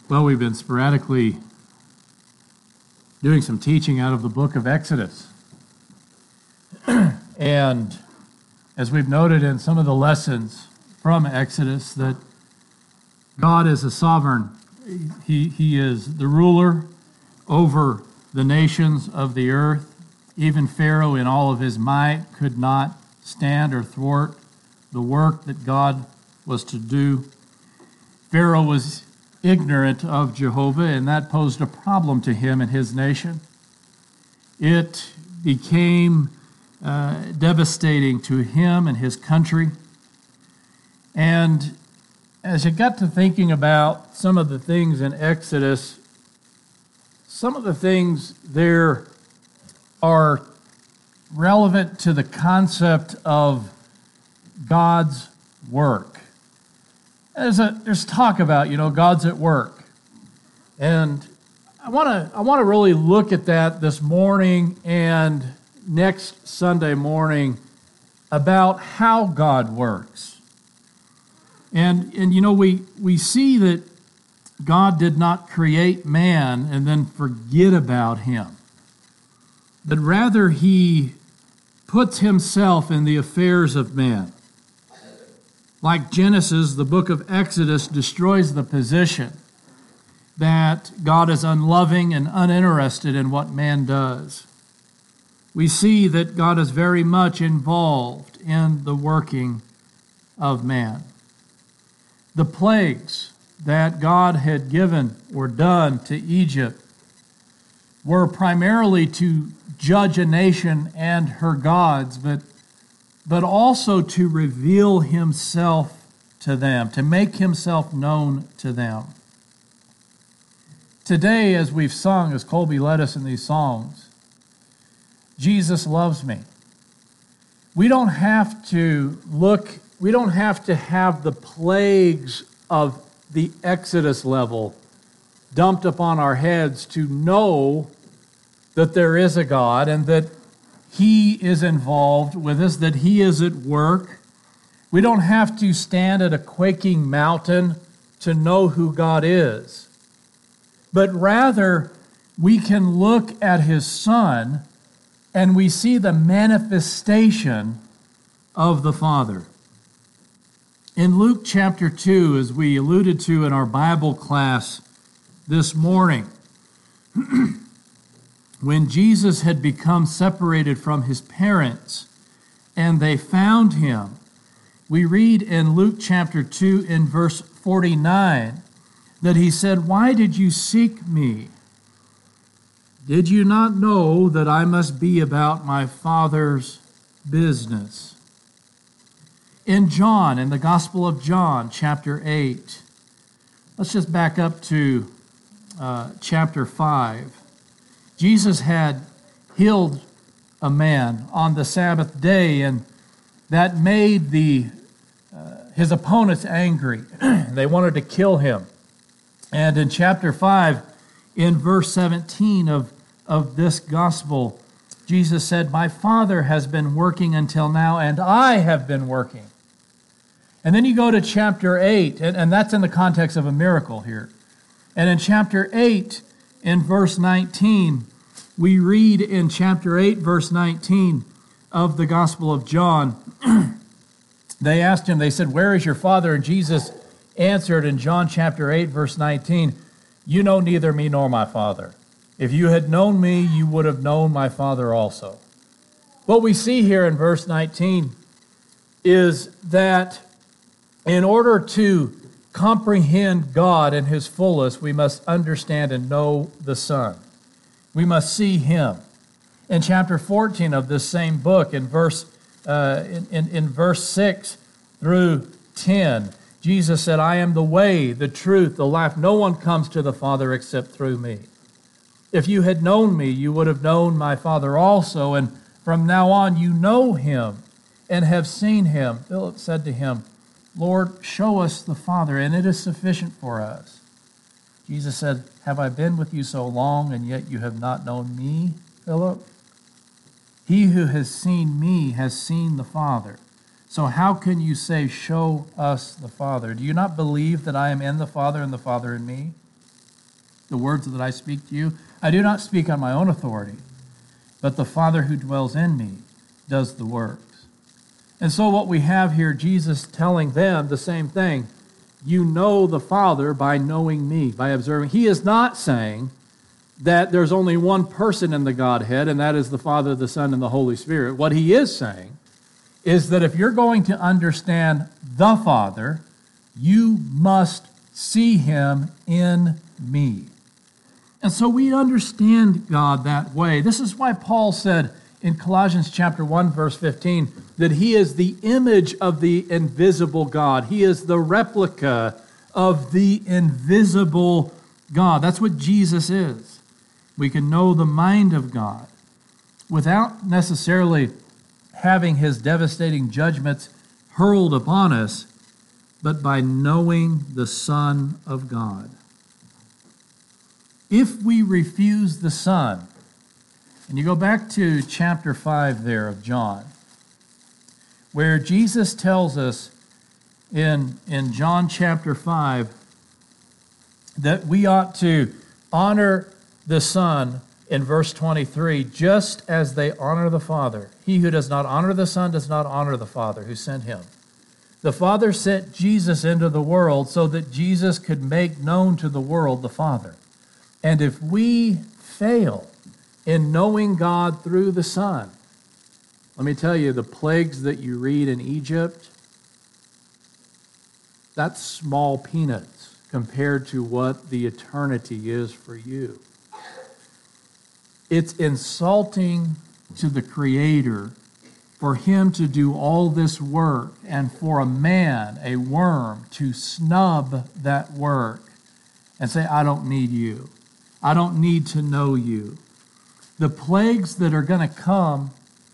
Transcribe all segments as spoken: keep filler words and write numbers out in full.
Well, we've been sporadically doing some teaching out of the book of Exodus. And as we've noted in some of the lessons from Exodus, that God is a sovereign. He, he is the ruler over the nations of the earth. Even Pharaoh in all of his might could not stand or thwart the work that God was to do. Pharaoh was ignorant of Jehovah, and that posed a problem to him and his nation. It became uh, devastating to him and his country. And as you got to thinking about some of the things in Exodus, some of the things there are relevant to the concept of God's work. There's a there's talk about, you know, God's at work. And I want to I want to really look at that this morning and next Sunday morning about how God works. And and you know, we we see that God did not create man and then forget about him. But rather he puts himself in the affairs of man. Like Genesis, the book of Exodus destroys the position that God is unloving and uninterested in what man does. We see that God is very much involved in the working of man. The plagues that God had given or done to Egypt were primarily to judge a nation and her gods, but but also to reveal himself to them, to make himself known to them. Today, as we've sung, as Colby led us in these songs, Jesus loves me. We don't have to look, we don't have to have the plagues of the Exodus level dumped upon our heads to know that there is a God and that He is involved with us, that He is at work. We don't have to stand at a quaking mountain to know who God is. But rather, we can look at His Son and we see the manifestation of the Father. In Luke chapter two, as we alluded to in our Bible class this morning, when Jesus had become separated from his parents and they found him, we read in Luke chapter two in verse forty-nine that he said, "Why did you seek me? Did you not know that I must be about my Father's business?" In John, in the Gospel of John, chapter eight, let's just back up to uh, chapter five. Jesus had healed a man on the Sabbath day, and that made the uh, his opponents angry. They wanted to kill him. And in chapter five, in verse seventeen of, of this gospel, Jesus said, "My Father has been working until now, and I have been working." And then you go to chapter eight, and, and that's in the context of a miracle here. And in chapter eight, in verse nineteen, we read in chapter eight, verse nineteen of the Gospel of John, they asked him, they said, "Where is your Father?" And Jesus answered in John chapter eight, verse nineteen, "You know neither me nor my Father. If you had known me, you would have known my Father also." What we see here in verse nineteen is that in order to comprehend God in His fullest, we must understand and know the Son. We must see Him. In chapter fourteen of this same book, in verse uh, in, in, in verse six through ten, Jesus said, "I am the way, the truth, the life. No one comes to the Father except through me. If you had known me, you would have known my Father also, and from now on you know Him and have seen Him." Philip said to Him, "Lord, show us the Father, and it is sufficient for us." Jesus said, "Have I been with you so long, and yet you have not known me, Philip? He who has seen me has seen the Father. So how can you say, 'Show us the Father'? Do you not believe that I am in the Father and the Father in me? the words that I speak to you, I do not speak on my own authority, but the Father who dwells in me does the works. And so what we have here, Jesus telling them the same thing. You know the Father by knowing me, by observing. He is not saying that there's only one person in the Godhead, and that is the Father, the Son, and the Holy Spirit. What he is saying is that if you're going to understand the Father, you must see him in me. And so we understand God that way. This is why Paul said in Colossians chapter one, verse fifteen, that he is the image of the invisible God. He is the replica of the invisible God. That's what Jesus is. We can know the mind of God without necessarily having his devastating judgments hurled upon us, but by knowing the Son of God. If we refuse the Son, and you go back to chapter five there of John, where Jesus tells us in, in John chapter five that we ought to honor the Son in verse twenty-three, just as they honor the Father. He who does not honor the Son does not honor the Father who sent him. The Father sent Jesus into the world so that Jesus could make known to the world the Father. And if we fail in knowing God through the Son, let me tell you, the plagues that you read in Egypt, that's small peanuts compared to what the eternity is for you. It's insulting to the Creator for him to do all this work and for a man, a worm, to snub that work and say, I don't need you. I don't need to know you. The plagues that are going to come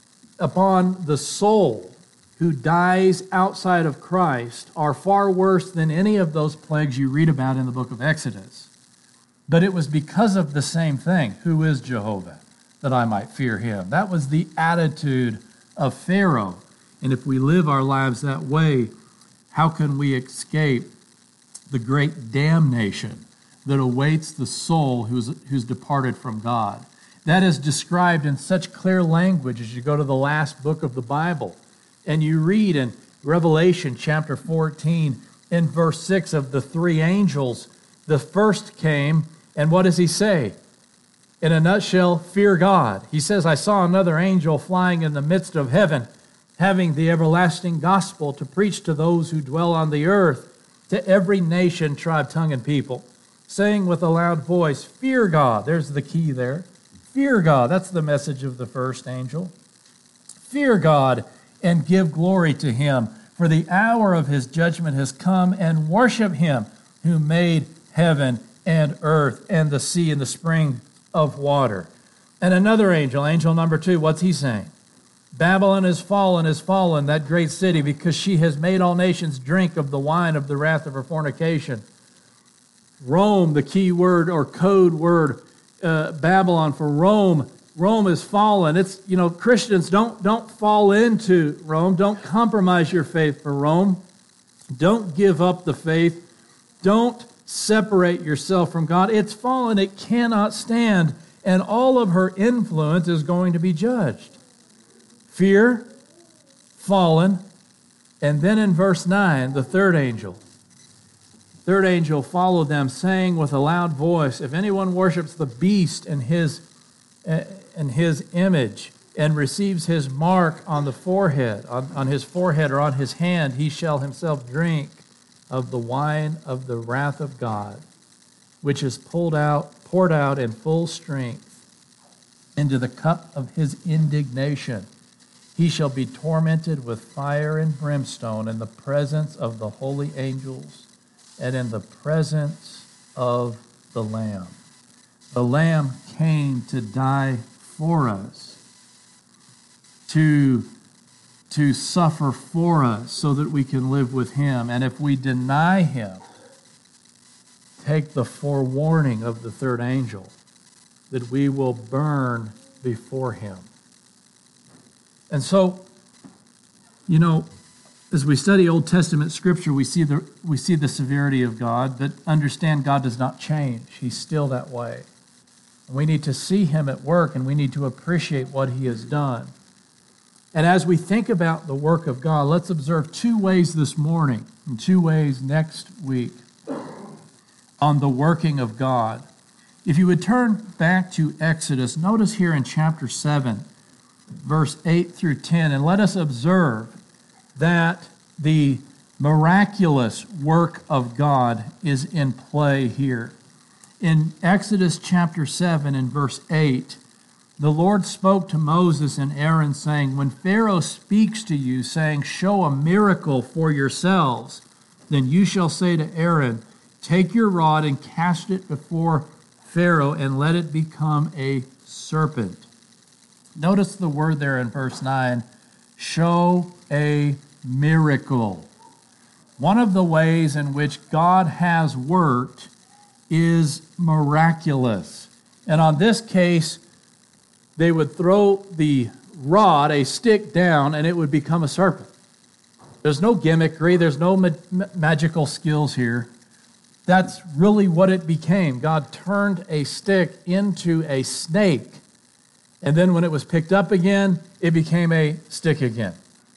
upon the soul who dies outside of Christ are far worse than any of those plagues you read about in the book of Exodus. But it was because of the same thing. Who is Jehovah, that I might fear him? That was the attitude of Pharaoh. And if we live our lives that way, how can we escape the great damnation that awaits the soul who's, who's departed from God? That is described in such clear language as you go to the last book of the Bible. And you read in Revelation chapter fourteen, in verse six, of the three angels. The first came, and what does he say? In a nutshell, fear God. He says, I saw another angel flying in the midst of heaven, having the everlasting gospel to preach to those who dwell on the earth, to every nation, tribe, tongue, and people, saying with a loud voice, fear God. There's the key there. Fear God. That's the message of the first angel. Fear God and give glory to him, for the hour of his judgment has come, and worship him who made heaven and earth and the sea and the spring of water. And another angel, angel number two, what's he saying? Babylon is fallen, is fallen, that great city, because she has made all nations drink of the wine of the wrath of her fornication. Rome, the key word or code word, uh, Babylon for Rome. Rome is fallen. It's, you know, Christians, don't, don't fall into Rome. Don't compromise your faith for Rome. Don't give up the faith. Don't separate yourself from God. It's fallen. It cannot stand. And all of her influence is going to be judged. Fear, fallen, and then in verse nine, the third angel. Third angel followed them, saying with a loud voice, if anyone worships the beast and his and his image, and receives his mark on the forehead, on, on his forehead or on his hand, he shall himself drink of the wine of the wrath of God, which is pulled out, poured out in full strength into the cup of his indignation. He shall be tormented with fire and brimstone in the presence of the holy angels and in the presence of the Lamb. The Lamb came to die for us, to, to suffer for us so that we can live with him. And if we deny him, take the forewarning of the third angel that we will burn before him. And so, you know, As we study Old Testament scripture, we see the we see the severity of God, but understand God does not change. He's still that way. We need to see him at work, and we need to appreciate what he has done. And as we think about the work of God, let's observe two ways this morning and two ways next week on the working of God. If you would turn back to Exodus, notice here in chapter seven, verse eight through ten, and let us observe that the miraculous work of God is in play here. In Exodus chapter seven and verse eight, the Lord spoke to Moses and Aaron, saying, "When Pharaoh speaks to you, saying, 'Show a miracle for yourselves,' then you shall say to Aaron, 'Take your rod and cast it before Pharaoh, and let it become a serpent.'" Notice the word there in verse nine, show a miracle. One of the ways in which God has worked is miraculous. And on this case, they would throw the rod, a stick, down, and it would become a serpent. There's no gimmickry, there's no ma- magical skills here. That's really what it became. God turned a stick into a snake. And then when it was picked up again, it became a stick again.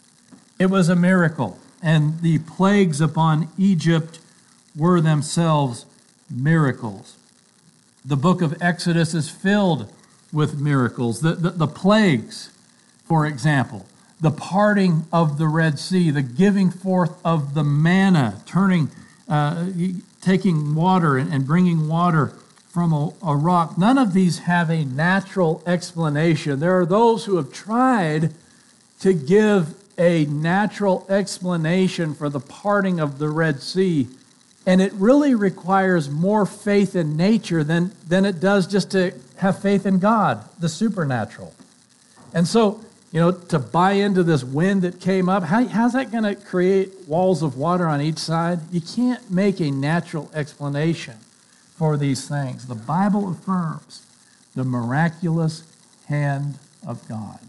It was a miracle. And the plagues upon Egypt were themselves miracles. The book of Exodus is filled with miracles. The, the, the plagues, for example, the parting of the Red Sea, the giving forth of the manna, turning, uh, taking water and, and bringing water from a, a rock. None of these have a natural explanation. There are those who have tried to give a natural explanation for the parting of the Red Sea, and it really requires more faith in nature than, than it does just to have faith in God, the supernatural. And so, you know, to buy into this wind that came up, how, how's that going to create walls of water on each side? You can't make a natural explanation for these things. The Bible affirms the miraculous hand of God.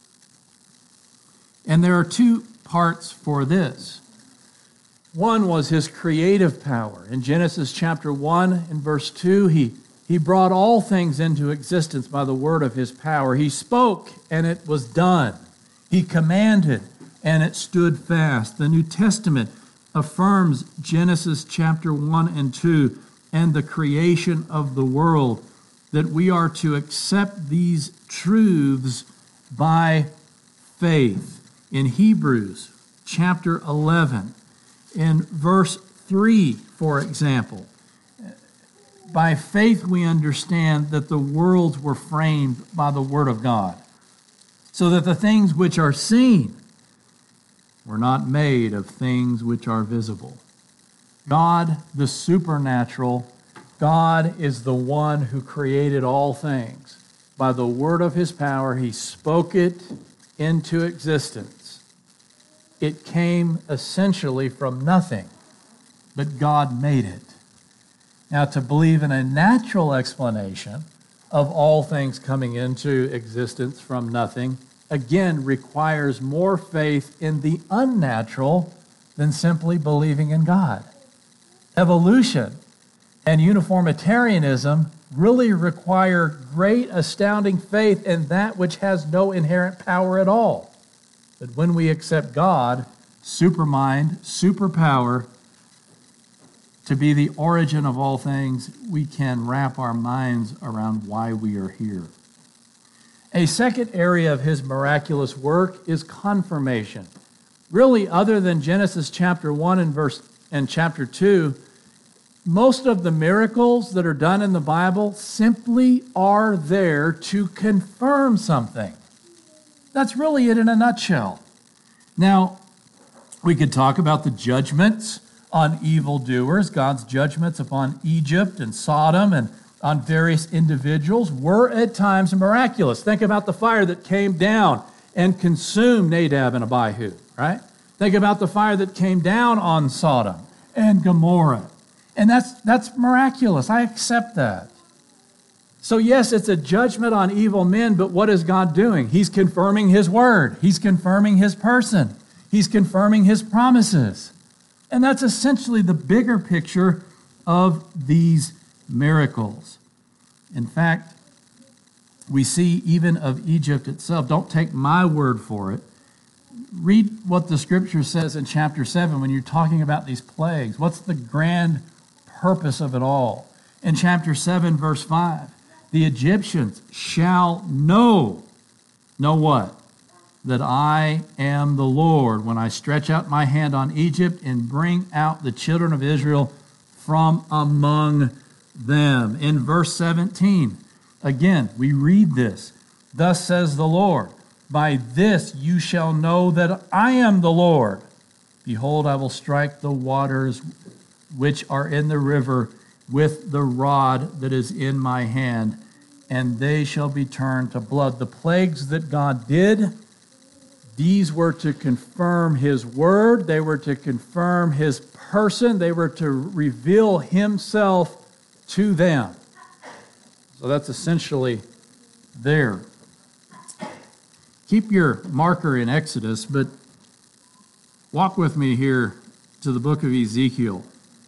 And there are two parts for this. One was his creative power. In Genesis chapter one and verse two, he, he brought all things into existence by the word of his power. He spoke and it was done. He commanded and it stood fast. The New Testament affirms Genesis chapter one and two and the creation of the world, that we are to accept these truths by faith. In Hebrews chapter eleven, in verse three, for example, by faith we understand that the worlds were framed by the word of God, so that the things which are seen were not made of things which are visible. God, the supernatural, God is the one who created all things. By the word of his power, he spoke it into existence. It came essentially from nothing, but God made it. Now, to believe in a natural explanation of all things coming into existence from nothing, again, requires more faith in the unnatural than simply believing in God. Evolution and uniformitarianism really require great, astounding faith in that which has no inherent power at all. But when we accept God, supermind, superpower, to be the origin of all things, we can wrap our minds around why we are here. A second area of his miraculous work is confirmation. Really, other than Genesis chapter one and verse and chapter two, most of the miracles that are done in the Bible simply are there to confirm something. That's really it in a nutshell. Now, we could talk about the judgments on evildoers. God's judgments upon Egypt and Sodom and on various individuals were at times miraculous. Think about the fire that came down and consumed Nadab and Abihu, right? Think about the fire that came down on Sodom and Gomorrah. And that's that's miraculous. I accept that. So yes, it's a judgment on evil men, but what is God doing? He's confirming his word. He's confirming his person. He's confirming his promises. And that's essentially the bigger picture of these miracles. In fact, we see even of Egypt itself. Don't take my word for it. Read what the scripture says in chapter seven when you're talking about these plagues. What's the grand purpose of it all? In chapter seven, verse five, the Egyptians shall know, know what? That I am the Lord when I stretch out my hand on Egypt and bring out the children of Israel from among them. In verse seventeen, again, we read this. Thus says the Lord, by this you shall know that I am the Lord. Behold, I will strike the waters which are in the river with the rod that is in my hand, and they shall be turned to blood. The plagues that God did, these were to confirm his word. They were to confirm his person. They were to reveal himself to them. So that's essentially there. Keep your marker in Exodus, but walk with me here to the book of Ezekiel.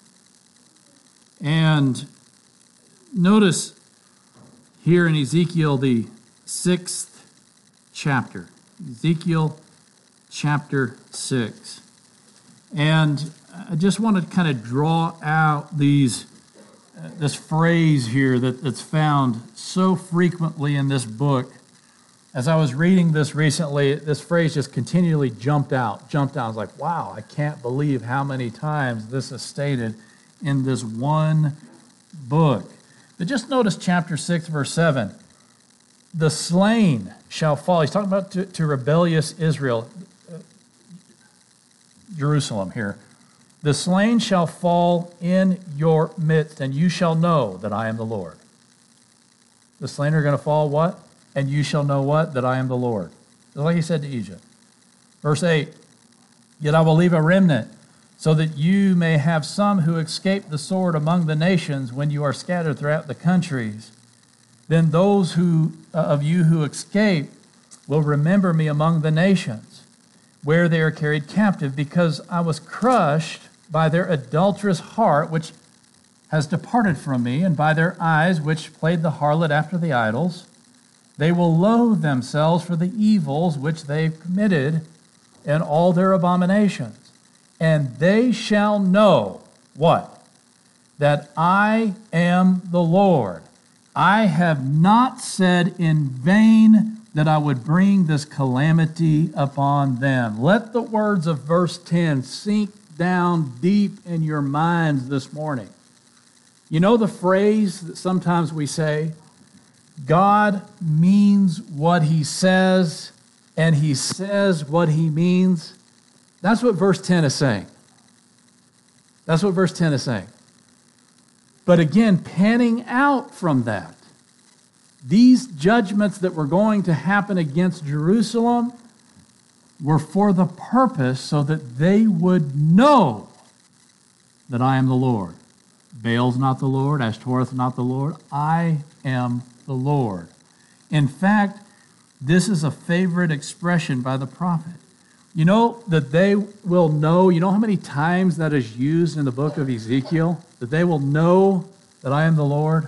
And notice here in Ezekiel, the sixth chapter. Ezekiel chapter six. And I just want to kind of draw out these uh, this phrase here that, that's found so frequently in this book. As I was reading this recently, this phrase just continually jumped out, jumped out. I was like, wow, I can't believe how many times this is stated in this one book. But just notice chapter six, verse seven. The slain shall fall. He's talking about to, to rebellious Israel, uh, Jerusalem here. The slain shall fall in your midst, and you shall know that I am the Lord. The slain are going to fall what? And you shall know what? That I am the Lord. Just like he said to Egypt. Verse eight, yet I will leave a remnant, so that you may have some who escape the sword among the nations when you are scattered throughout the countries. Then those who uh, of you who escape will remember me among the nations, where they are carried captive, because I was crushed by their adulterous heart, which has departed from me, and by their eyes, which played the harlot after the idols. They will loathe themselves for the evils which they've committed and all their abominations. And they shall know what? That I am the Lord. I have not said in vain that I would bring this calamity upon them. Let the words of verse ten sink down deep in your minds this morning. You know the phrase that sometimes we say, God means what he says, and he says what he means? That's what verse ten is saying. That's what verse ten is saying. But again, panning out from that, these judgments that were going to happen against Jerusalem were for the purpose so that they would know that I am the Lord. Baal's not the Lord, Ashtoreth not the Lord. I am the Lord. In fact, this is a favorite expression by the prophet. You know that they will know, you know how many times that is used in the book of Ezekiel? That they will know that I am the Lord?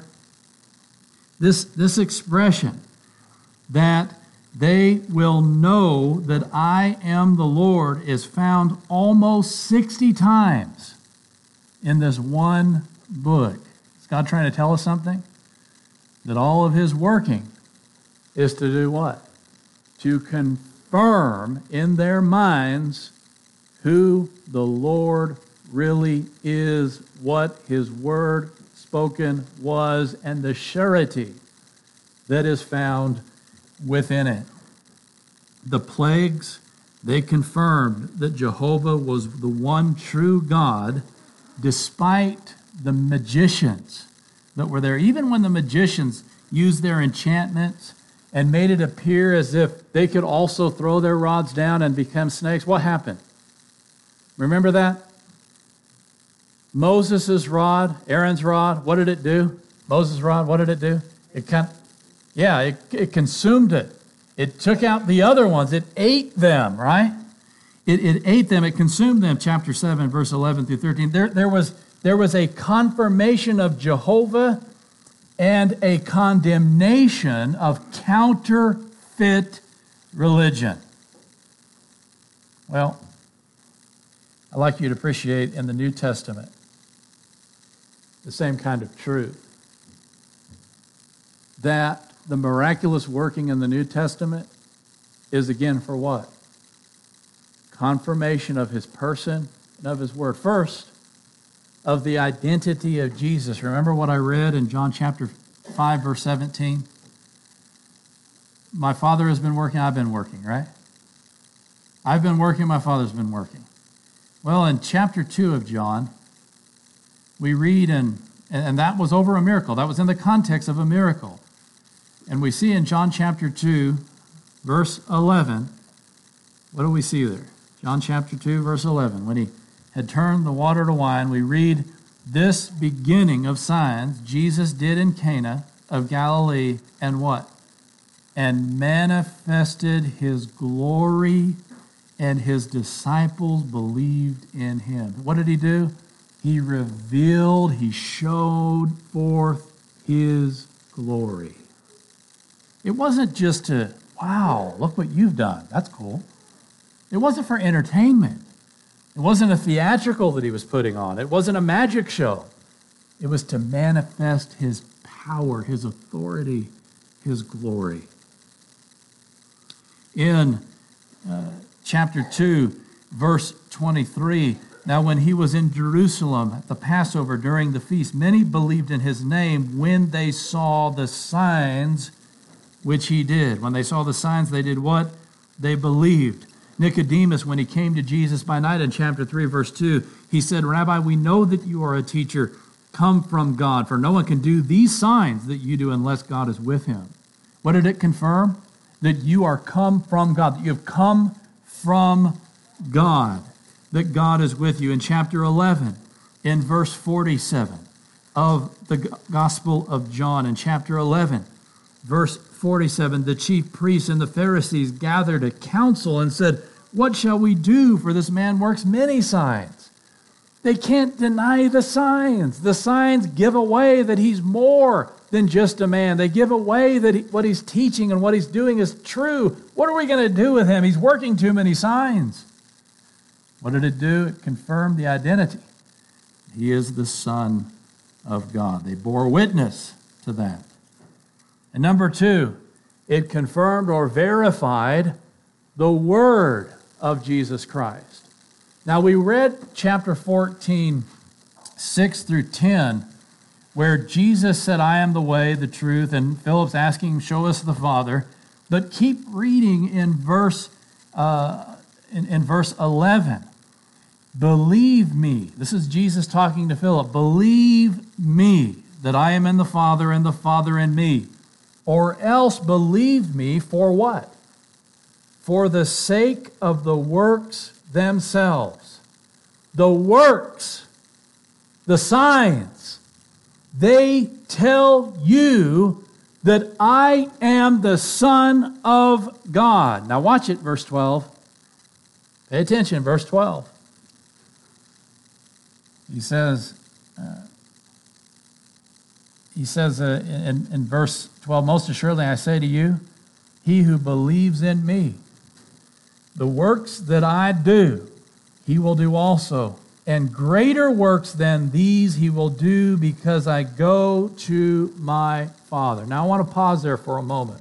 This, this expression, that they will know that I am the Lord, is found almost sixty times in this one book. Is God trying to tell us something? That all of his working is to do what? To confirm in their minds who the Lord really is, what his word spoken was, and the surety that is found within it. The plagues, they confirmed that Jehovah was the one true God, despite the magicians that were there. Even when the magicians used their enchantments and made it appear as if they could also throw their rods down and become snakes, what happened? Remember that? Moses' rod, Aaron's rod, what did it do? Moses' rod, what did it do? It kind of, yeah, it, it consumed it. It took out the other ones. It ate them, right? It, it ate them, it consumed them, chapter seven, verse eleven through thirteen. There, there, was, there was a confirmation of Jehovah and a condemnation of counterfeit religion. Well, I'd like you to appreciate in the New Testament the same kind of truth. That the miraculous working in the New Testament is again for what? Confirmation of his person and of his word. First, of the identity of Jesus. Remember what I read in John chapter five, verse seventeen? My Father has been working, I've been working, right? I've been working, my Father's been working. Well, in chapter two of John, we read, and, and that was over a miracle. That was in the context of a miracle. And we see in John chapter two, verse eleven, what do we see there? John chapter two, verse eleven. When he had turned the water to wine, we read, this beginning of signs Jesus did in Cana of Galilee, and what? And manifested his glory, and his disciples believed in him. What did he do? He revealed, he showed forth his glory. It wasn't just to, wow, look what you've done. That's cool. It wasn't for entertainment. It wasn't a theatrical that he was putting on. It wasn't a magic show. It was to manifest his power, his authority, his glory. In uh, chapter two, verse twenty-three, now when he was in Jerusalem at the Passover during the feast, many believed in his name when they saw the signs which he did. When they saw the signs, they did what? They believed. Nicodemus, when he came to Jesus by night in chapter three, verse two, he said, Rabbi, we know that you are a teacher come from God, for no one can do these signs that you do unless God is with him. What did it confirm? That you are come from God, that you have come from God, that God is with you. In chapter eleven, in verse forty-seven of the Gospel of John, in chapter eleven, verse forty-seven, the chief priests and the Pharisees gathered a council and said, what shall we do? For this man works many signs. They can't deny the signs. The signs give away that he's more than just a man. They give away that he, what he's teaching and what he's doing is true. What are we going to do with him? He's working too many signs. What did it do? It confirmed the identity. He is the Son of God. They bore witness to that. And number two, it confirmed or verified the word of Jesus Christ. Now we read chapter fourteen, six through ten, where Jesus said, I am the way, the truth, and Philip's asking him, show us the Father. But keep reading in verse, uh, in, in verse eleven. Believe me. This is Jesus talking to Philip. Believe me that I am in the Father and the Father in me. Or else believe me for what? For the sake of the works themselves. The works, the signs, they tell you that I am the Son of God. Now watch it, verse twelve. Pay attention, verse twelve. He says, uh, he says uh, in, in verse twelve, most assuredly I say to you, he who believes in me, the works that I do, he will do also. And greater works than these he will do because I go to my Father. Now I want to pause there for a moment.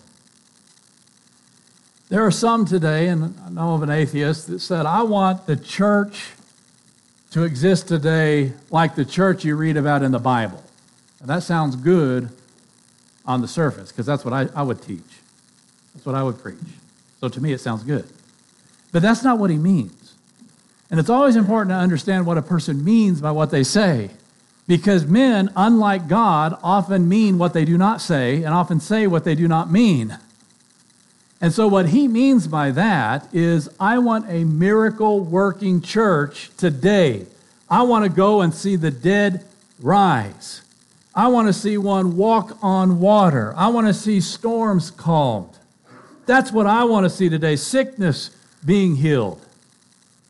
There are some today, and I know of an atheist, that said, I want the church to exist today like the church you read about in the Bible. And that sounds good on the surface, because that's what I, I would teach. That's what I would preach. So to me, it sounds good. But that's not what he means. And it's always important to understand what a person means by what they say, because men, unlike God, often mean what they do not say and often say what they do not mean. And so what he means by that is, I want a miracle-working church today. I want to go and see the dead rise. I want to see one walk on water. I want to see storms calmed. That's what I want to see today, sickness being healed.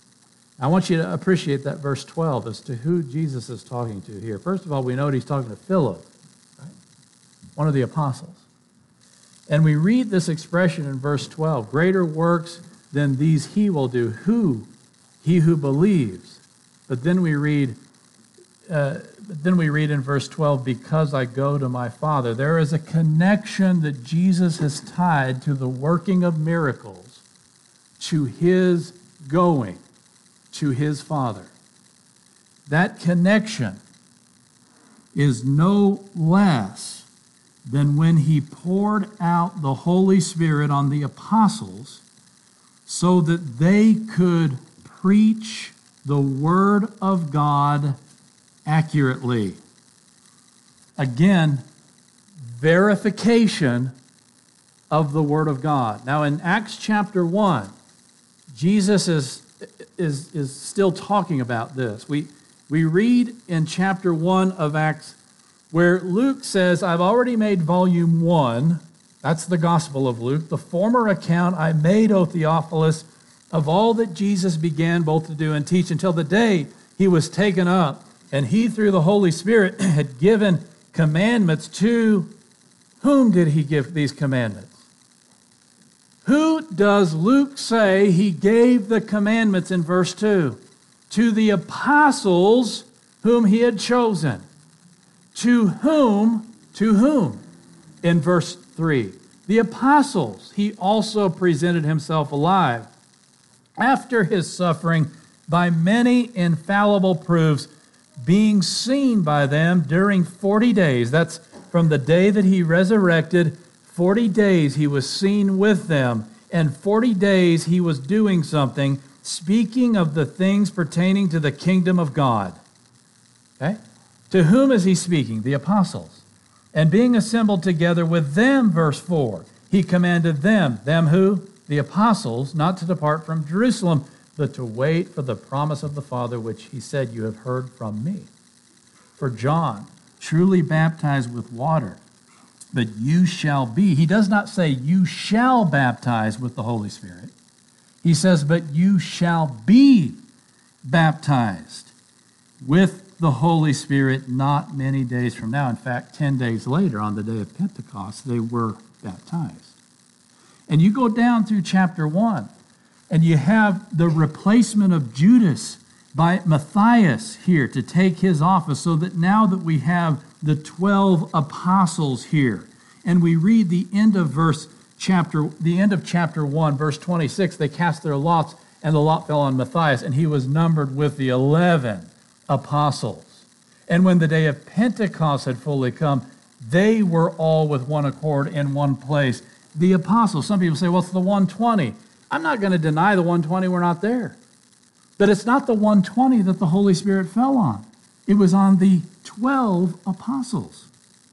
I want you to appreciate that verse twelve as to who Jesus is talking to here. First of all, we know he's talking to Philip, right? One of the apostles. And we read this expression in verse twelve, greater works than these he will do. Who? He who believes. But then we read, uh, then we read in verse twelve, because I go to my Father. There is a connection that Jesus has tied to the working of miracles, to his going to his Father. That connection is no less than when he poured out the Holy Spirit on the apostles so that they could preach the Word of God accurately. Again, verification of the Word of God. Now in Acts chapter one, Jesus is, is, is still talking about this. We, we read in chapter one of Acts where Luke says, I've already made volume one, that's the Gospel of Luke, the former account I made, O Theophilus, of all that Jesus began both to do and teach until the day he was taken up, and he through the Holy Spirit had given commandments to whom did he give these commandments? Who does Luke say he gave the commandments in verse two? To the apostles whom he had chosen. To whom? To whom? In verse three. The apostles. He also presented himself alive after his suffering by many infallible proofs, being seen by them during forty days. That's from the day that he resurrected. forty days he was seen with them, and forty days he was doing something, speaking of the things pertaining to the kingdom of God. Okay? To whom is he speaking? The apostles. And being assembled together with them, verse four, he commanded them, them who? The apostles, not to depart from Jerusalem, but to wait for the promise of the Father, which he said, you have heard from me. For John truly baptized with water, but you shall be. He does not say you shall baptize with the Holy Spirit. He says, but you shall be baptized with the Holy Spirit not many days from now. In fact, ten days later, on the day of Pentecost, they were baptized. And you go down through chapter one, and you have the replacement of Judas by Matthias here to take his office, so that now that we have the twelve apostles here, and we read the end of verse chapter, the end of chapter one, verse twenty-six, they cast their lots, and the lot fell on Matthias, and he was numbered with the eleven apostles. And when the day of Pentecost had fully come, they were all with one accord in one place. The apostles, some people say, well, it's the one twenty. I'm not going to deny the one twenty were not there. But it's not the one twenty that the Holy Spirit fell on. It was on the twelve apostles.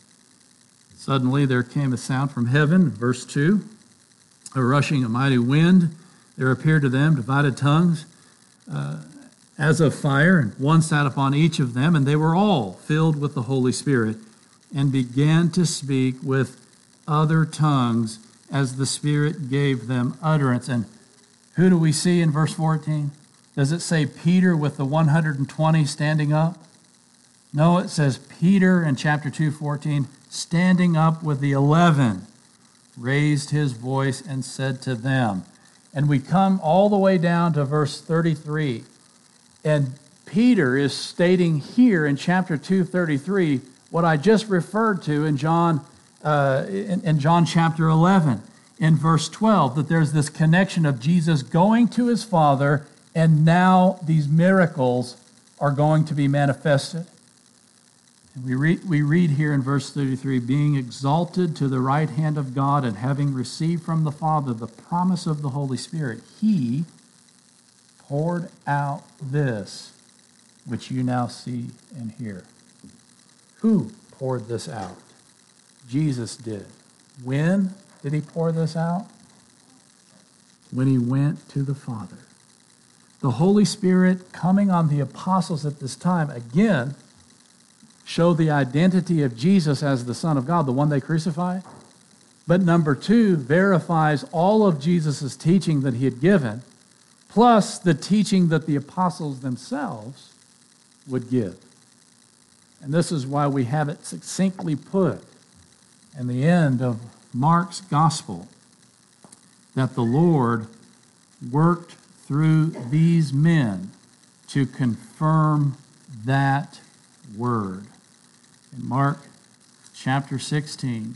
Suddenly there came a sound from heaven, verse two, a rushing, a mighty wind. There appeared to them divided tongues uh, as of fire, and one sat upon each of them, and they were all filled with the Holy Spirit and began to speak with other tongues as the Spirit gave them utterance. And who do we see in verse fourteen? Does it say Peter with the one hundred twenty standing up? No, it says Peter in chapter two, fourteen, standing up with the eleven, raised his voice and said to them. And we come all the way down to verse thirty-three. And Peter is stating here in chapter two, thirty-three, what I just referred to in John Uh, in, in John chapter eleven, in verse twelve, that there's this connection of Jesus going to his Father, and now these miracles are going to be manifested. And we read, we read here in verse thirty-three, being exalted to the right hand of God, and having received from the Father the promise of the Holy Spirit, he poured out this which you now see and hear. Who poured this out? Jesus did. When did he pour this out? When he went to the Father. The Holy Spirit coming on the apostles at this time, again, showed the identity of Jesus as the Son of God, the one they crucified. But number two, verifies all of Jesus' teaching that he had given. plus the teaching that the apostles themselves would give. And this is why we have it succinctly put in the end of Mark's gospel, that the Lord worked through these men to confirm that word. In Mark chapter sixteen,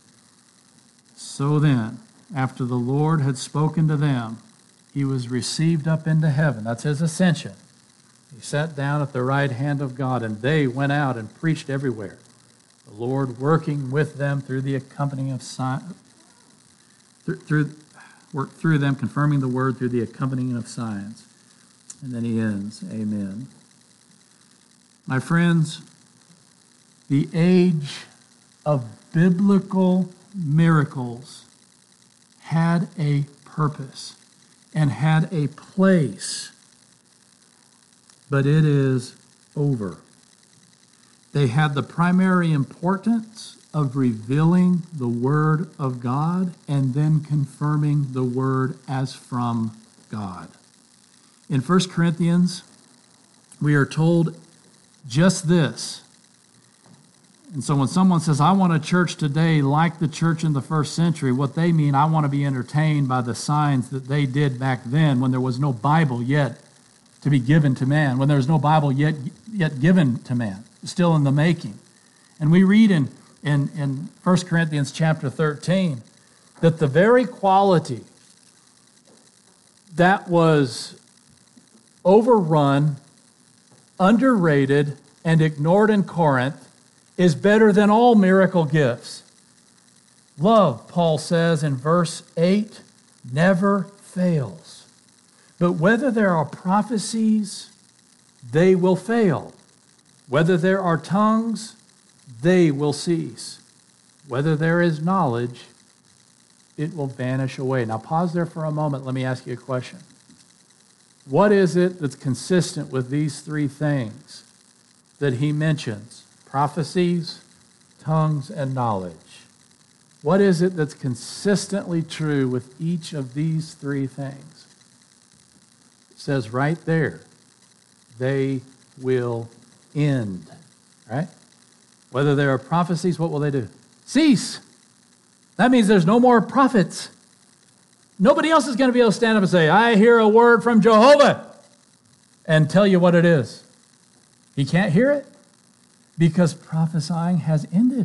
so then, after the Lord had spoken to them, he was received up into heaven. That's his ascension. He sat down at the right hand of God, and they went out and preached everywhere, the Lord working with them through the accompanying of signs, through, through worked through them, confirming the word through the accompanying of signs. And then he ends, amen. My friends, the age of biblical miracles had a purpose and had a place, but it is over. They had the primary importance of revealing the Word of God and then confirming the Word as from God. In First Corinthians, we are told just this. And so when someone says, I want a church today like the church in the first century, what they mean, I want to be entertained by the signs that they did back then when there was no Bible yet to be given to man, when there was no Bible yet yet given to man, still in the making. And we read in, in, in First Corinthians chapter thirteen that the very quality that was overrun, underrated, and ignored in Corinth is better than all miracle gifts. Love, Paul says in verse eight, never fails. But whether there are prophecies, they will fail. Whether there are tongues, they will cease. Whether there is knowledge, it will vanish away. Now pause there for a moment. Let me ask you a question. What is it that's consistent with these three things that he mentions? Prophecies, tongues, and knowledge. What is it that's consistently true with each of these three things? It says right there, they will end. Right? Whether there are prophecies, what will they do? Cease. That means there's no more prophets. Nobody else is going to be able to stand up and say, I hear a word from Jehovah, and tell you what it is. He can't hear it because prophesying has ended.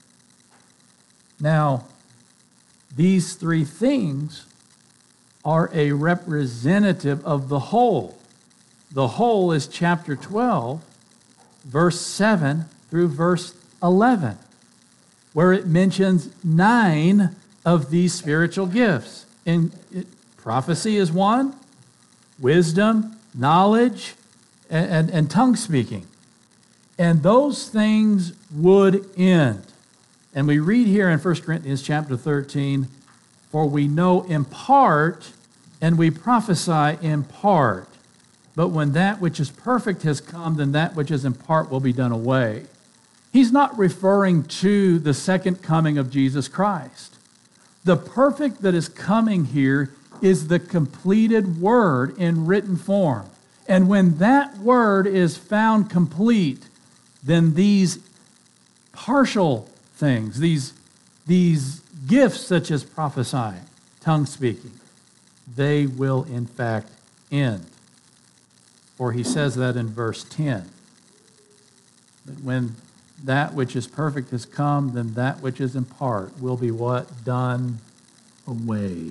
Now, these three things are a representative of the whole. The whole is chapter twelve, verse seven through verse eleven, where it mentions nine of these spiritual gifts. And it, prophecy is one, wisdom, knowledge, and, and, and tongue speaking. And those things would end. And we read here in First Corinthians chapter thirteen, for we know in part and we prophesy in part. But when that which is perfect has come, then that which is in part will be done away. He's not referring to the second coming of Jesus Christ. The perfect that is coming here is the completed word in written form. And when that word is found complete, then these partial things, these, these gifts such as prophesying, tongue speaking, they will in fact end. For he says that in verse ten. That when that which is perfect has come, then that which is in part will be what? Done away.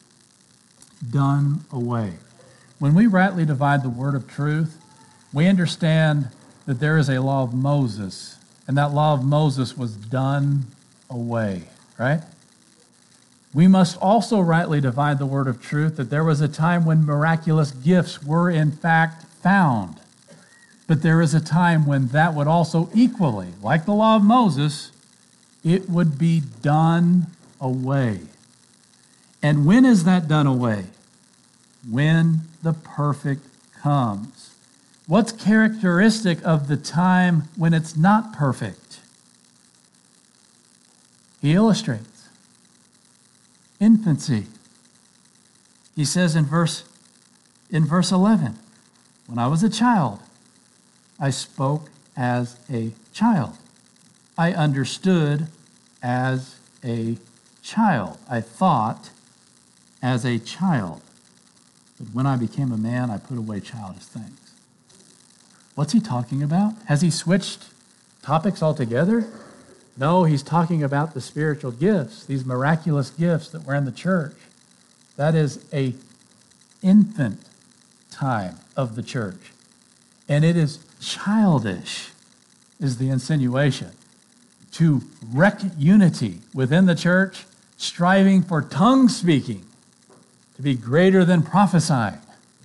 Done away. When we rightly divide the word of truth, we understand that there is a law of Moses, and that law of Moses was done away, right? We must also rightly divide the word of truth that there was a time when miraculous gifts were in fact found. But there is a time when that would also equally, like the law of Moses, it would be done away. And when is that done away? When the perfect comes. What's characteristic of the time when it's not perfect? He illustrates infancy. He says in verse in verse eleven. When I was a child, I spoke as a child. I understood as a child. I thought as a child. But when I became a man, I put away childish things. What's he talking about? Has he switched topics altogether? No, he's talking about the spiritual gifts, these miraculous gifts that were in the church. That is a infant time of the church. And it is childish, is the insinuation, to wreck unity within the church, striving for tongue speaking to be greater than prophesying.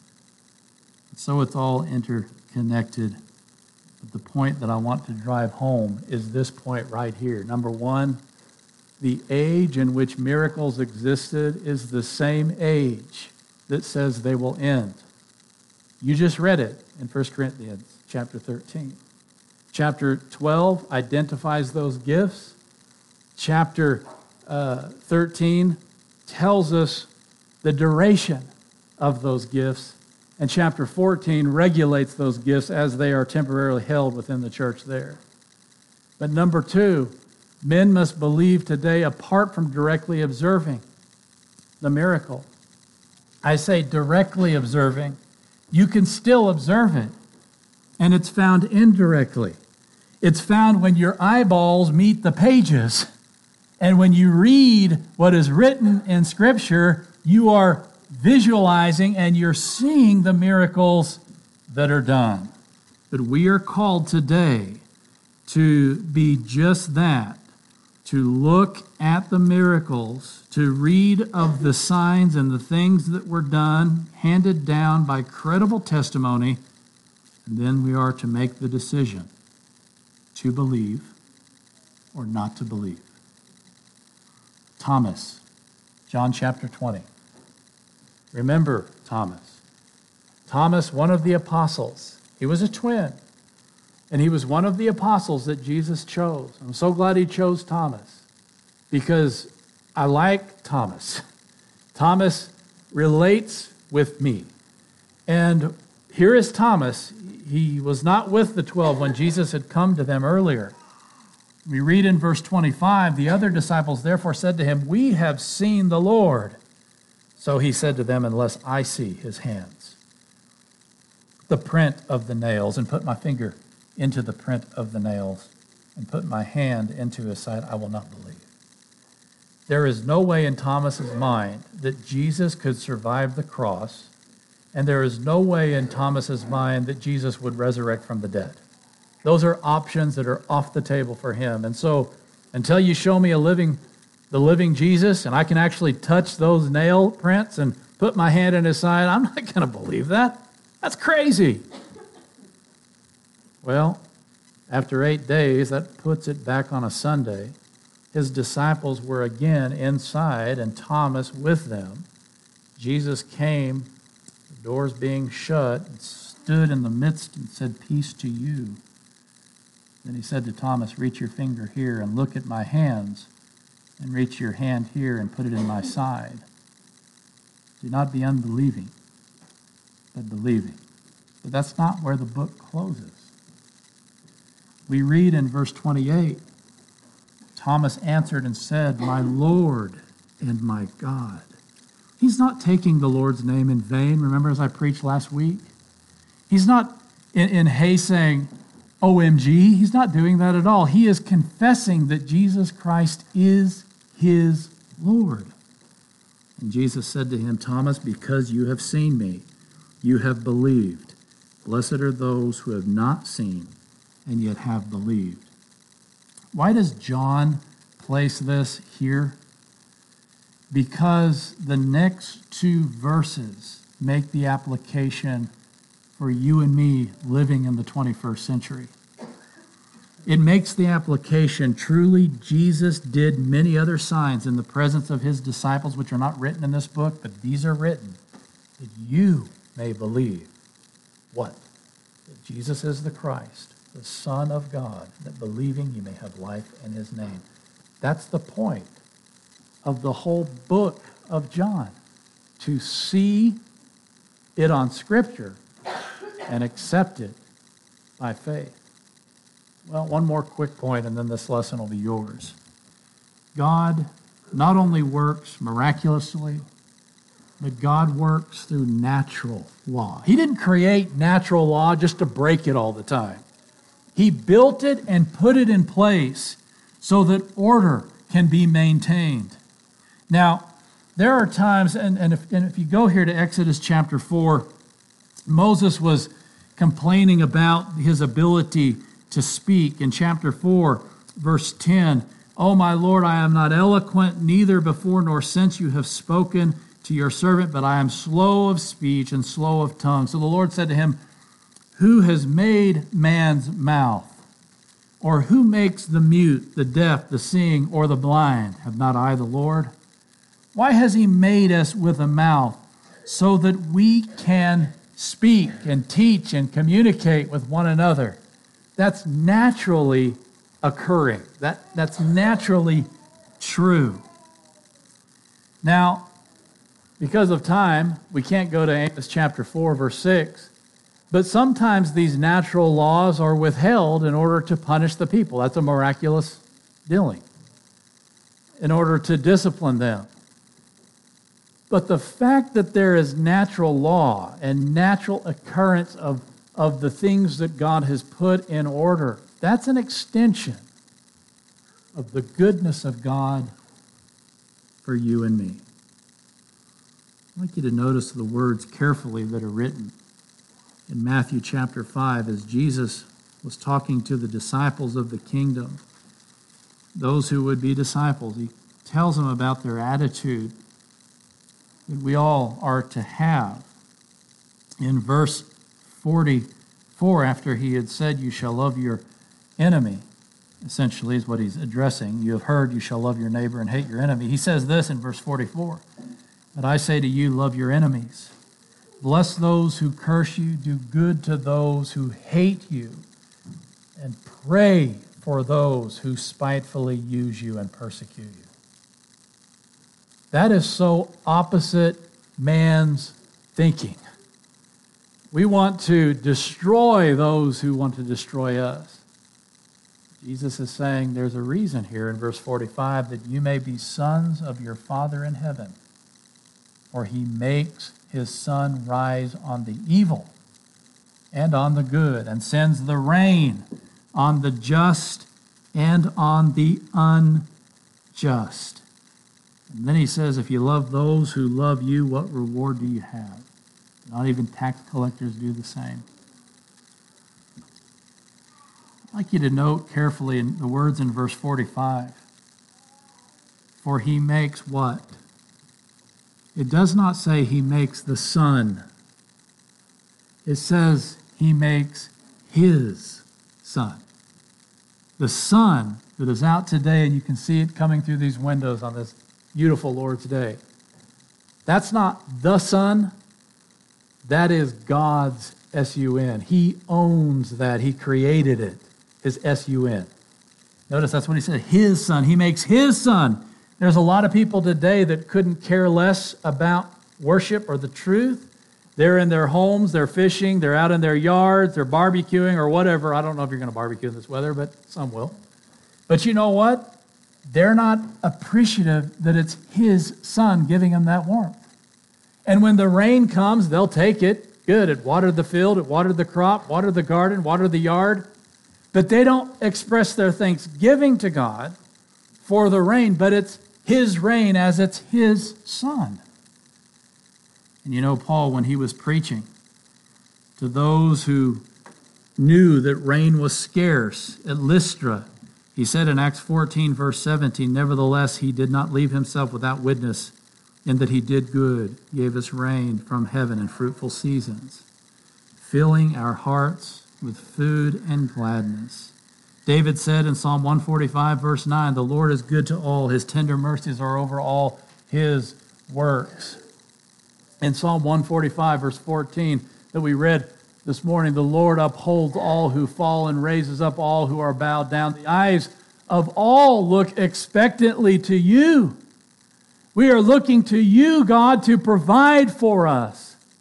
So it's all interconnected. But the point that I want to drive home is this point right here. Number one, the age in which miracles existed is the same age that says they will end. You just read it in First Corinthians chapter thirteen. Chapter twelve identifies those gifts. Chapter uh, thirteen tells us the duration of those gifts. And chapter fourteen regulates those gifts as they are temporarily held within the church there. But number two, men must believe today apart from directly observing the miracle. I say directly observing. You can still observe it, and it's found indirectly. It's found when your eyeballs meet the pages, and when you read what is written in Scripture, you are visualizing and you're seeing the miracles that are done. But we are called today to be just that, to look at the miracles, to read of the signs and the things that were done, handed down by credible testimony, and then we are to make the decision to believe or not to believe. Thomas, John chapter twenty. Remember Thomas. Thomas, one of the apostles. He was a twin, and he was one of the apostles that Jesus chose. I'm so glad he chose Thomas, because I like Thomas. Thomas relates with me. And here is Thomas. He was not with the twelve when Jesus had come to them earlier. We read in verse twenty-five, the other disciples therefore said to him, "We have seen the Lord." So he said to them, "Unless I see his hands, the print of the nails, and put my finger into the print of the nails, and put my hand into his side, I will not believe." There is no way in Thomas's mind that Jesus could survive the cross, and there is no way in Thomas's mind that Jesus would resurrect from the dead. Those are options that are off the table for him. And so until you show me a living, the living Jesus, and I can actually touch those nail prints and put my hand in his side, I'm not going to believe that. That's crazy. Well, after eight days, that puts it back on a Sunday. His disciples were again inside, and Thomas with them. Jesus came, the doors being shut, and stood in the midst and said, "Peace to you." Then he said to Thomas, "Reach your finger here and look at my hands, and reach your hand here and put it in my side. Do not be unbelieving, but believing." But that's not where the book closes. We read in verse twenty-eight, Thomas answered and said, "My Lord and my God." He's not taking the Lord's name in vain. Remember, as I preached last week? He's not in, in haste saying, O M G. He's not doing that at all. He is confessing that Jesus Christ is his Lord. And Jesus said to him, "Thomas, because you have seen me, you have believed. Blessed are those who have not seen and yet have believed." Why does John place this here? Because the next two verses make the application for you and me living in the twenty-first century. It makes the application, truly Jesus did many other signs in the presence of his disciples, which are not written in this book, but these are written, that you may believe. What? That Jesus is the Christ, the Son of God, that believing you may have life in his name. That's the point of the whole book of John, to see it on Scripture and accept it by faith. Well, one more quick point, and then this lesson will be yours. God not only works miraculously, but God works through natural law. He didn't create natural law just to break it all the time. He built it and put it in place so that order can be maintained. Now, there are times, and, and, if, and if you go here to Exodus chapter four, Moses was complaining about his ability to speak. In chapter four, verse ten, "O my Lord, I am not eloquent, neither before nor since you have spoken to your servant, but I am slow of speech and slow of tongue." So the Lord said to him, "Who has made man's mouth? Or who makes the mute, the deaf, the seeing, or the blind? Have not I the Lord? Why has he made us with a mouth so that we can speak and teach and communicate with one another?" That's naturally occurring. That, that's naturally true. Now, because of time, we can't go to Amos chapter four, verse six, but sometimes these natural laws are withheld in order to punish the people. That's a miraculous dealing, in order to discipline them. But the fact that there is natural law and natural occurrence of, of the things that God has put in order, that's an extension of the goodness of God for you and me. I'd like you to notice the words carefully that are written in Matthew chapter five as Jesus was talking to the disciples of the kingdom, those who would be disciples. He tells them about their attitude that we all are to have. In verse forty-four, after he had said, "You shall love your enemy," essentially is what he's addressing. "You have heard, you shall love your neighbor and hate your enemy." He says this in verse forty-four, "But I say to you, love your enemies. Bless those who curse you, do good to those who hate you, and pray for those who spitefully use you and persecute you." That is so opposite man's thinking. We want to destroy those who want to destroy us. Jesus is saying there's a reason here in verse forty-five that you may be sons of your Father in heaven, for he makes his sun rise on the evil and on the good, and sends the rain on the just and on the unjust. And then he says, if you love those who love you, what reward do you have? Not even tax collectors do the same. I'd like you to note carefully in the words in verse forty-five. For he makes what? It does not say he makes the sun. It says he makes his sun. The sun that is out today, and you can see it coming through these windows on this beautiful Lord's Day. That's not the sun. That is God's S U N. He owns that. He created it. His S U N. Notice that's what he said. His sun. He makes his sun. There's a lot of people today that couldn't care less about worship or the truth. They're in their homes, they're fishing, they're out in their yards, they're barbecuing or whatever. I don't know if you're going to barbecue in this weather, but some will. But you know what? They're not appreciative that it's his sun giving them that warmth. And when the rain comes, they'll take it. Good, it watered the field, it watered the crop, watered the garden, watered the yard. But they don't express their thanksgiving to God for the rain, but it's his rain as it's his sun. And you know, Paul, when he was preaching to those who knew that rain was scarce at Lystra, he said in Acts fourteen, verse seventeen, nevertheless, he did not leave himself without witness, in that he did good, gave us rain from heaven in fruitful seasons, filling our hearts with food and gladness. David said in Psalm one forty-five, verse nine, the Lord is good to all. His tender mercies are over all his works. In Psalm one forty-five, verse fourteen, that we read this morning, the Lord upholds all who fall and raises up all who are bowed down. The eyes of all look expectantly to you. We are looking to you, God, to provide for us.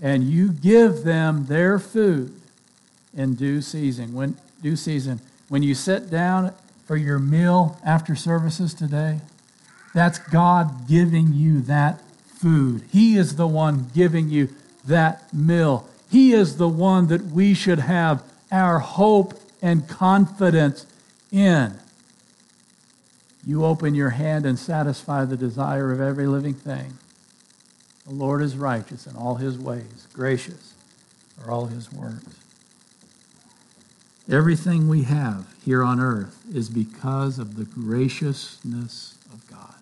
and you give them their food in due season. When due season, when you sit down for your meal after services today, that's God giving you that food. He is the one giving you that meal. He is the one that we should have our hope and confidence in. You open your hand and satisfy the desire of every living thing. The Lord is righteous in all his ways, gracious are all his works. Everything we have here on earth is because of the graciousness of God,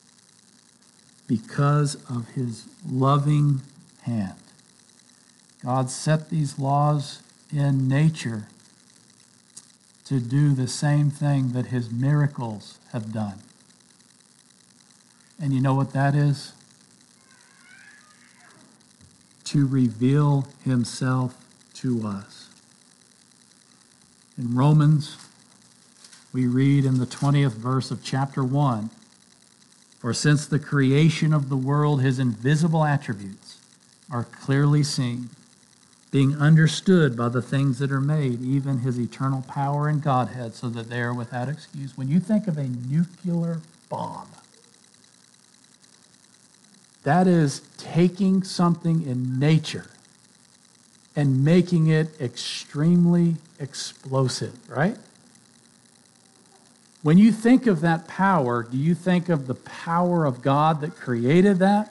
because of his loving hand. God set these laws in nature to do the same thing that his miracles have done. And you know what that is? To reveal himself to us. In Romans, we read in the twentieth verse of chapter one, "For since the creation of the world, his invisible attributes are clearly seen, being understood by the things that are made, even his eternal power and Godhead, so that they are without excuse." When you think of a nuclear bomb, that is taking something in nature and making it extremely explosive, right? When you think of that power, do you think of the power of God that created that?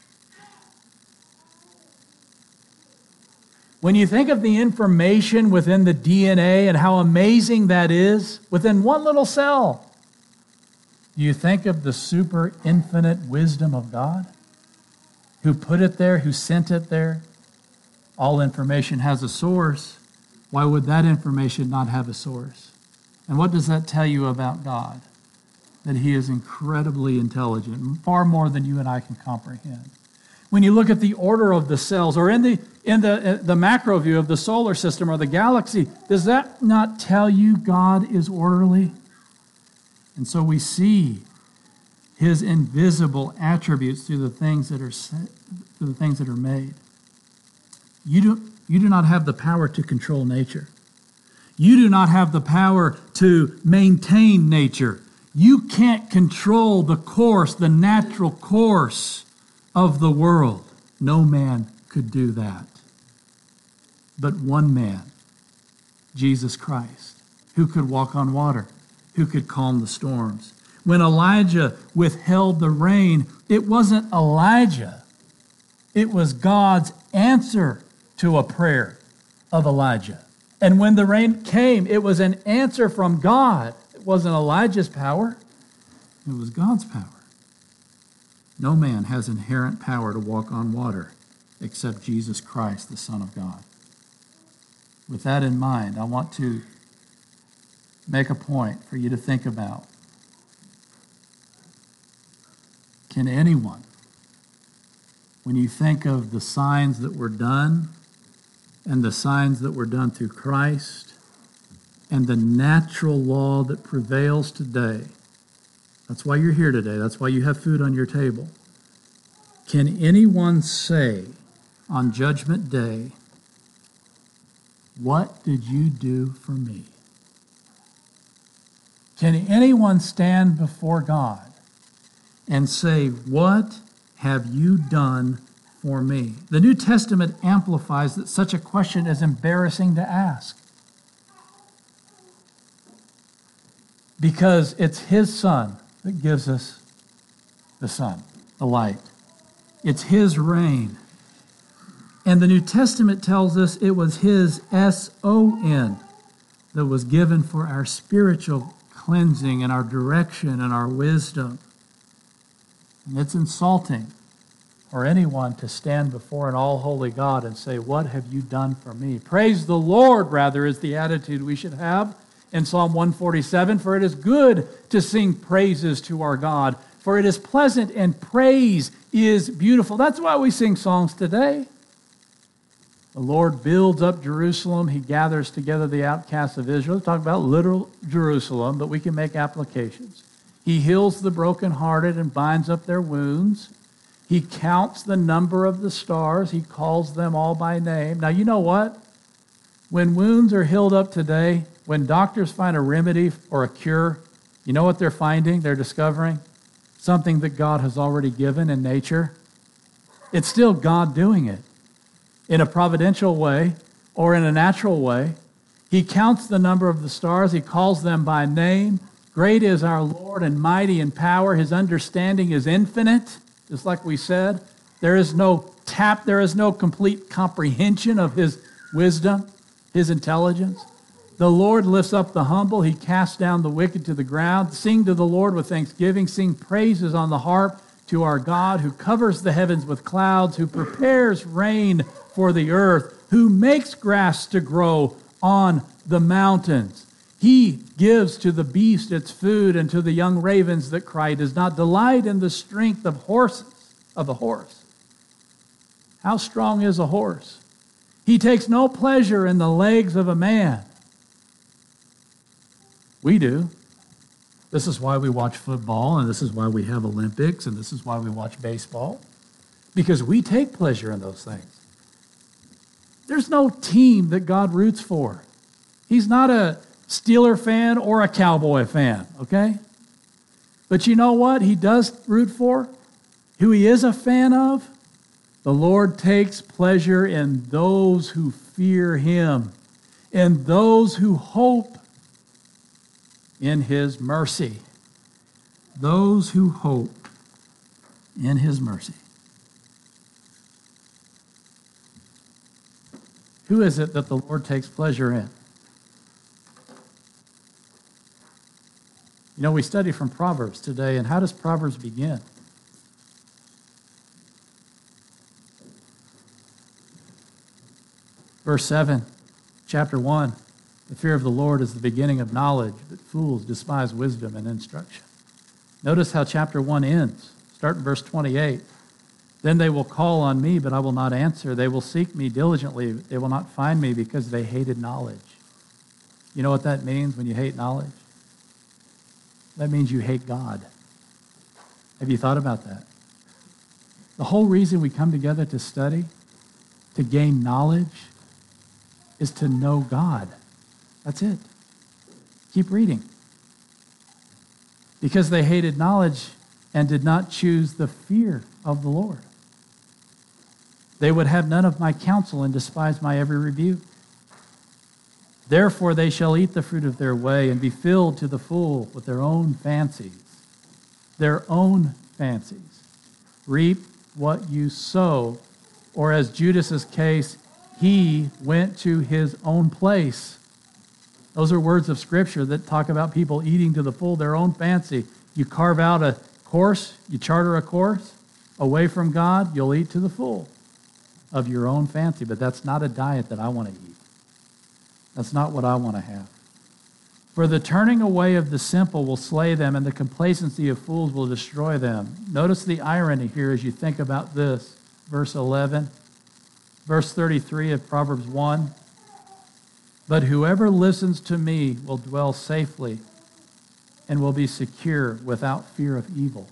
When you think of the information within the D N A and how amazing that is within one little cell, do you think of the super infinite wisdom of God? Who put it there, who sent it there? All information has a source. Why would that information not have a source? And what does that tell you about God? That he is incredibly intelligent, far more than you and I can comprehend. When you look at the order of the cells, or in the in the, the macro view of the solar system or the galaxy, does that not tell you God is orderly? And so we see his invisible attributes through the things that are through the things that are made. You do, you do not have the power to control nature. You do not have the power to maintain nature. You can't control the course, the natural course of the world. No man could do that. But one man, Jesus Christ, who could walk on water, who could calm the storms. When Elijah withheld the rain, it wasn't Elijah. It was God's answer to a prayer of Elijah. And when the rain came, it was an answer from God. It wasn't Elijah's power. It was God's power. No man has inherent power to walk on water except Jesus Christ, the Son of God. With that in mind, I want to make a point for you to think about. Can anyone, when you think of the signs that were done and the signs that were done through Christ and the natural law that prevails today, that's why you're here today, that's why you have food on your table, can anyone say on Judgment Day, "What did you do for me?" Can anyone stand before God and say, "What have you done for me?" The New Testament amplifies that such a question is embarrassing to ask, because it's his Son that gives us the sun, the light. It's his rain. And the New Testament tells us it was his S O N that was given for our spiritual cleansing and our direction and our wisdom. And it's insulting for anyone to stand before an all-holy God and say, "What have you done for me?" Praise the Lord, rather, is the attitude we should have in Psalm one forty-seven. "For it is good to sing praises to our God, for it is pleasant and praise is beautiful." That's why we sing songs today. The Lord builds up Jerusalem. He gathers together the outcasts of Israel. Talk about literal Jerusalem, but we can make applications. He heals the brokenhearted and binds up their wounds. He counts the number of the stars. He calls them all by name. Now, you know what? When wounds are healed up today, when doctors find a remedy or a cure, you know what they're finding? They're discovering something that God has already given in nature. It's still God doing it in a providential way or in a natural way. He counts the number of the stars. He calls them by name. Great is our Lord and mighty in power. His understanding is infinite, just like we said. There is no tap, there is no complete comprehension of his wisdom, his intelligence. The Lord lifts up the humble. He casts down the wicked to the ground. Sing to the Lord with thanksgiving. Sing praises on the harp to our God, who covers the heavens with clouds, who prepares rain for the earth, who makes grass to grow on the mountains. He gives to the beast its food, and to the young ravens that cry. Does not delight in the strength of horses, of a horse. How strong is a horse? He takes no pleasure in the legs of a man. We do. This is why we watch football, and this is why we have Olympics, and this is why we watch baseball, because we take pleasure in those things. There's no team that God roots for. He's not a Steeler fan or a Cowboy fan, okay? But you know what he does root for? Who he is a fan of? The Lord takes pleasure in those who fear him, in those who hope in his mercy. Those who hope in his mercy. Who is it that the Lord takes pleasure in? You know, we study from Proverbs today, and how does Proverbs begin? Verse seven, chapter one. The fear of the Lord is the beginning of knowledge, but fools despise wisdom and instruction. Notice how chapter one ends. Start in verse twenty-eight. Then they will call on me, but I will not answer. They will seek me diligently. They will not find me because they hated knowledge. You know what that means when you hate knowledge? That means you hate God. Have you thought about that? The whole reason we come together to study, to gain knowledge, is to know God. That's it. Keep reading. Because they hated knowledge and did not choose the fear of the Lord. They would have none of my counsel and despise my every rebuke. Therefore they shall eat the fruit of their way and be filled to the full with their own fancies. Their own fancies. Reap what you sow. Or as Judas's case, he went to his own place. Those are words of Scripture that talk about people eating to the full their own fancy. You carve out a course, you charter a course away from God, you'll eat to the full of your own fancy. But that's not a diet that I want to eat. That's not what I want to have. For the turning away of the simple will slay them, and the complacency of fools will destroy them. Notice the irony here as you think about this. Verse eleven, verse thirty-three of Proverbs one. But whoever listens to me will dwell safely and will be secure without fear of evil.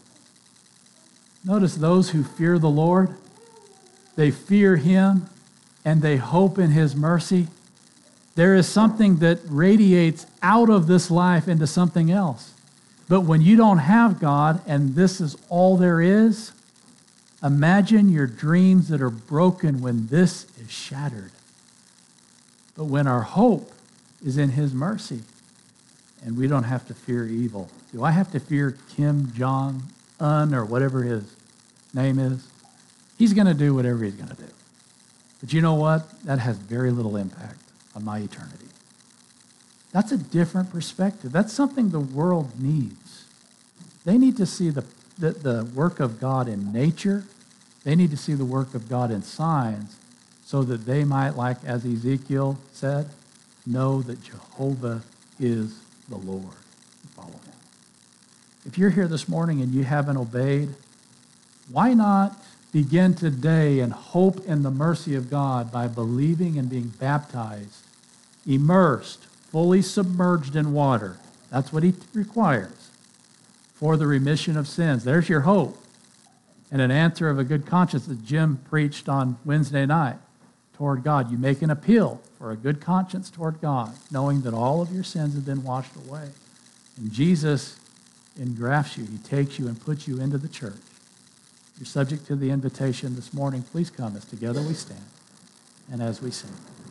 Notice those who fear the Lord, they fear him and they hope in his mercy. There is something that radiates out of this life into something else. But when you don't have God and this is all there is, imagine your dreams that are broken when this is shattered. But when our hope is in his mercy and we don't have to fear evil. Do I have to fear Kim Jong-un or whatever his name is? He's going to do whatever he's going to do. But you know what? That has very little impact on my eternity. That's a different perspective. That's something the world needs. They need to see the, the, the work of God in nature. They need to see the work of God in science so that they might, like as Ezekiel said, know that Jehovah is the Lord. Follow him. If you're here this morning and you haven't obeyed, why not begin today and hope in the mercy of God by believing and being baptized, immersed, fully submerged in water. That's what he requires for the remission of sins. There's your hope. and an answer of a good conscience that Jim preached on Wednesday night toward God. You make an appeal for a good conscience toward God, knowing that all of your sins have been washed away. And Jesus engrafts you. He takes you and puts you into the church. You're subject to the invitation this morning. Please come as together we stand and as we sing.